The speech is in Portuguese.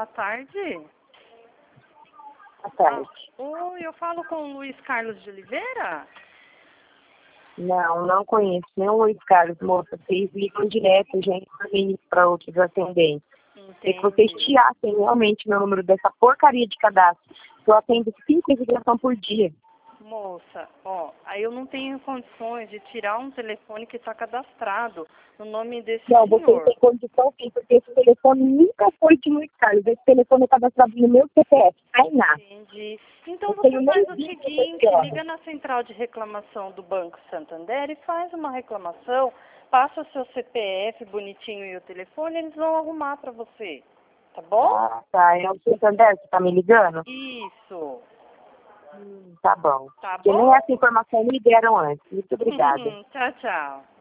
boa tarde. Boa tarde. Oi, eu falo com o Luiz Carlos de Oliveira? Não conheço nenhum Luiz Carlos, moça. Vocês ligam direto, gente, para outros atendentes. É que vocês tirassem realmente meu número dessa porcaria de cadastro. Eu atendo 5 ligações por dia. Moça, aí eu não tenho condições de tirar um telefone que está cadastrado no nome desse Não, senhor. você tem condição sim, porque esse telefone nunca foi de Luiz Carlos. Esse telefone é cadastrado no meu CPF, Tainá. Entendi. Então você faz o seguinte, liga na central de reclamação do Banco Santander e faz uma reclamação, passa o seu CPF bonitinho e o telefone, eles vão arrumar para você. Tá bom? Ah, tá. É o Santander que tá me ligando? Isso. Tá bom. Tá Porque bom? nem essa informação me deram antes. Muito obrigada. Tchau, tchau.